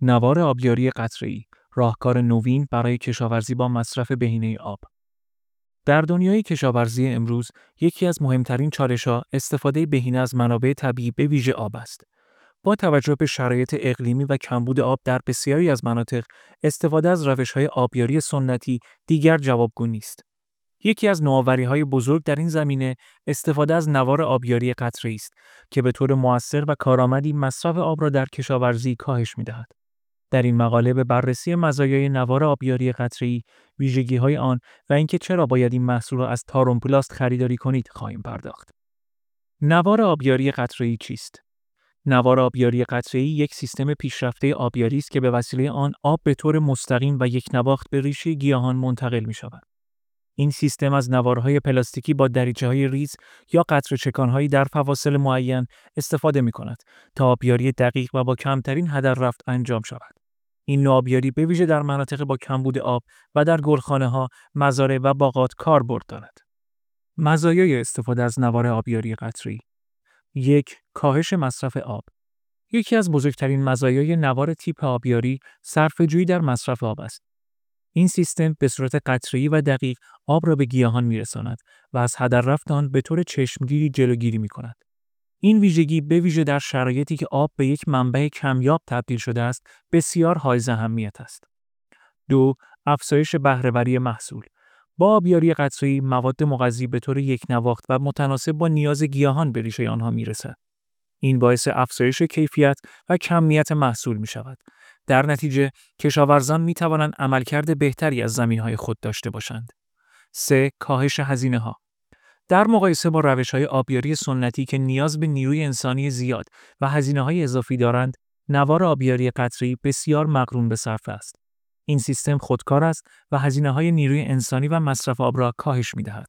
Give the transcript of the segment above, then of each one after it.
نوار آبیاری قطره‌ای، راهکار نوین برای کشاورزی با مصرف بهینه آب. در دنیای کشاورزی امروز، یکی از مهمترین چالش‌ها استفاده بهینه از منابع طبیعی به ویژه آب است. با توجه به شرایط اقلیمی و کمبود آب در بسیاری از مناطق، استفاده از روش‌های آبیاری سنتی دیگر جوابگو نیست. یکی از نوآوری‌های بزرگ در این زمینه استفاده از نوار آبیاری قطره‌ای است که به طور مؤثر و کارآمدی مصرف آب را در کشاورزی کاهش می‌دهد. در این مقاله به بررسی مزایای نوار آبیاری قطره‌ای، ویژگی‌های آن و اینکه چرا باید این محصول را از تارونپلاست خریداری کنید خواهیم پرداخت. نوار آبیاری قطره‌ای چیست؟ نوار آبیاری قطره‌ای یک سیستم پیشرفته آبیاری است که به وسیله آن آب به طور مستقیم و یکنواخت به ریشه گیاهان منتقل می‌شود. این سیستم از نوارهای پلاستیکی با دریچه‌های ریز یا قطره‌چکان‌هایی در فواصل معین استفاده می‌کند تا آبیاری دقیق و با کمترین هدر رفت انجام شود. این نوع آبیاری به ویژه در مناطق با کمبود آب و در گلخانه‌ها، مزارع و باغات کاربرد دارد. مزایای استفاده از نوار آبیاری قطره‌ای: 1. کاهش مصرف آب. یکی از بزرگترین مزایای نوار تیپ آبیاری صرفه‌جویی در مصرف آب است. این سیستم به صورت قطره‌ای و دقیق آب را به گیاهان می‌رساند و از هدر رفت آن به طور چشمگیری جلوگیری می‌کند. این ویژگی به ویژه در شرایطی که آب به یک منبع کمیاب تبدیل شده است، بسیار حائز اهمیت است. 2. افزایش بهره‌وری محصول. با آبیاری قطره‌ای مواد مغذی به طور یکنواخت و متناسب با نیاز گیاهان به ریشه آنها می‌رسد. این باعث افزایش کیفیت و کمیت محصول می‌شود. در نتیجه، کشاورزان می‌توانند عملکرد بهتری از زمین‌های خود داشته باشند. 3. کاهش هزینه‌ها. در مقایسه با روش‌های آبیاری سنتی که نیاز به نیروی انسانی زیاد و هزینه‌های اضافی دارند، نوار آبیاری قطره‌ای بسیار مقرون به صرفه است. این سیستم خودکار است و هزینه‌های نیروی انسانی و مصرف آب را کاهش می‌دهد.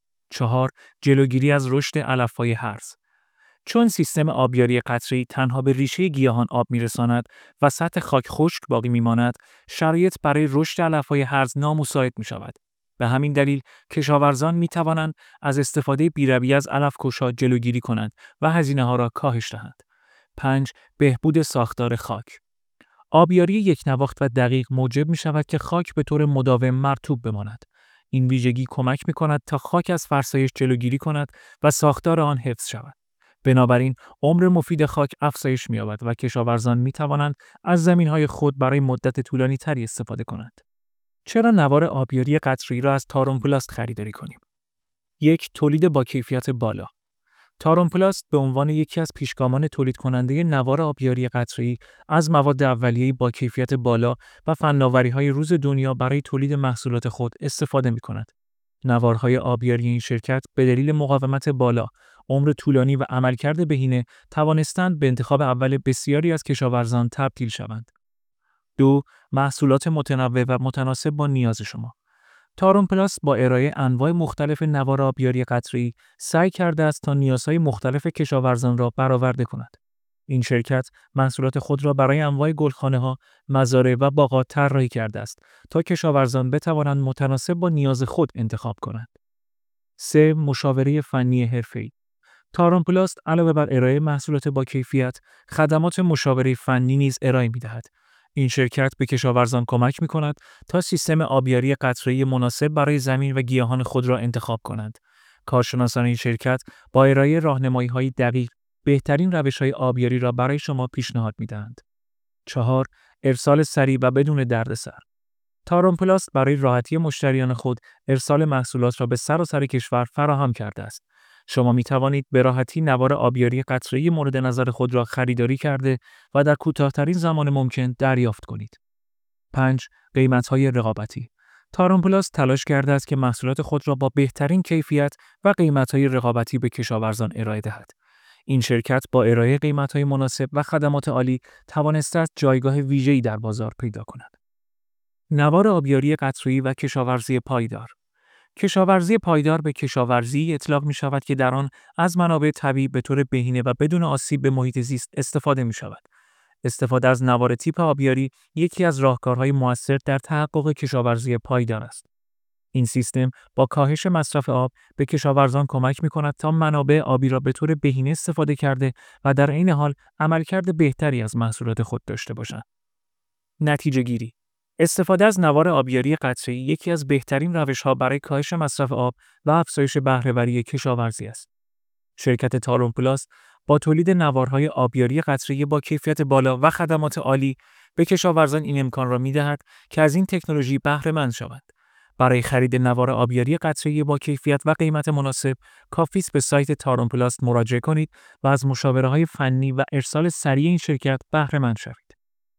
4. جلوگیری از رشد علف‌های هرز. چون سیستم آبیاری قطره‌ای تنها به ریشه گیاهان آب می‌رساند و سطح خاک خشک باقی می‌ماند، شرایط برای رشد علف‌های هرز نامساعد می‌شود. به همین دلیل کشاورزان می‌توانند از استفاده بی‌رویه از علف‌کش‌ها جلوگیری کنند و هزینه‌ها را کاهش دهند. 5. بهبود ساختار خاک. آبیاری یکنواخت و دقیق موجب می‌شود که خاک به طور مداوم مرطوب بماند. این ویژگی کمک می‌کند تا خاک از فرسایش جلوگیری کند و ساختار آن حفظ شود. بنابراین عمر مفید خاک افزایش می‌یابد و کشاورزان می‌توانند از زمین‌های خود برای مدت طولانی‌تری استفاده کنند. چرا نوار آبیاری قطره‌ای را از تارونپلاست خریداری کنیم؟ 1. تولید با کیفیت بالا. تارونپلاست به عنوان یکی از پیشگامان تولید کننده نوار آبیاری قطره‌ای از مواد اولیه‌ای با کیفیت بالا و فناوری‌های روز دنیا برای تولید محصولات خود استفاده می‌کند. نوارهای آبیاری این شرکت به دلیل مقاومت بالا، عمر طولانی و عملکرد بهینه توانستند به انتخاب اول بسیاری از کشاورزان تبدیل شوند. 2. محصولات متنوع و متناسب با نیاز شما. تارونپلاست با ارائه انواع مختلف نوار آبیاری قطره‌ای سعی کرده است تا نیازهای مختلف کشاورزان را برآورده کند. این شرکت محصولات خود را برای انواع گلخانه‌ها، مزارع و باغات طراحی کرده است تا کشاورزان بتوانند متناسب با نیاز خود انتخاب کنند. 3. مشاوره فنی حرفه‌ای. تارونپلاست علاوه بر ارائه محصولات با کیفیت، خدمات مشاوره فنی نیز ارائه می‌دهد. این شرکت به کشاورزان کمک می‌کند تا سیستم آبیاری قطره‌ای مناسب برای زمین و گیاهان خود را انتخاب کنند. کارشناسان این شرکت با ارائه راهنمایی‌های دقیق، بهترین روش‌های آبیاری را برای شما پیشنهاد می‌دهند. 4. ارسال سریع و بدون دردسر. تارونپلاست برای راحتی مشتریان خود ارسال محصولات را به سراسر کشور فراهم کرده است. شما می توانید به راحتی نوار آبیاری قطره‌ای مورد نظر خود را خریداری کرده و در کوتاه‌ترین زمان ممکن دریافت کنید. 5. قیمت‌های رقابتی. تارونپلاست تلاش کرده است که محصولات خود را با بهترین کیفیت و قیمت‌های رقابتی به کشاورزان ارائه دهد. این شرکت با ارائه قیمت‌های مناسب و خدمات عالی توانسته است جایگاه ویژه‌ای در بازار پیدا کند. نوار آبیاری قطره‌ای و کشاورزی پایدار. کشاورزی پایدار به کشاورزی اطلاق می شود که در آن از منابع طبیعی به طور بهینه و بدون آسیب به محیط زیست استفاده می شود. استفاده از نوار تیپ آبیاری یکی از راهکارهای مؤثر در تحقق کشاورزی پایدار است. این سیستم با کاهش مصرف آب به کشاورزان کمک می کند تا منابع آبی را به طور بهینه استفاده کرده و در عین حال عملکرد بهتری از محصولات خود داشته باشند. نتیجه گیری. استفاده از نوار آبیاری قطره‌ای یکی از بهترین روش‌ها برای کاهش مصرف آب و افزایش بهره‌وری کشاورزی است. شرکت تارون پلاس با تولید نوارهای آبیاری قطره‌ای با کیفیت بالا و خدمات عالی به کشاورزان این امکان را می‌دهد که از این تکنولوژی بهره‌مند شوند. برای خرید نوار آبیاری قطره‌ای با کیفیت و قیمت مناسب، کافی است به سایت تارون پلاس مراجعه کنید و از مشاوره‌های فنی و ارسال سریع این شرکت بهره‌مند شوید.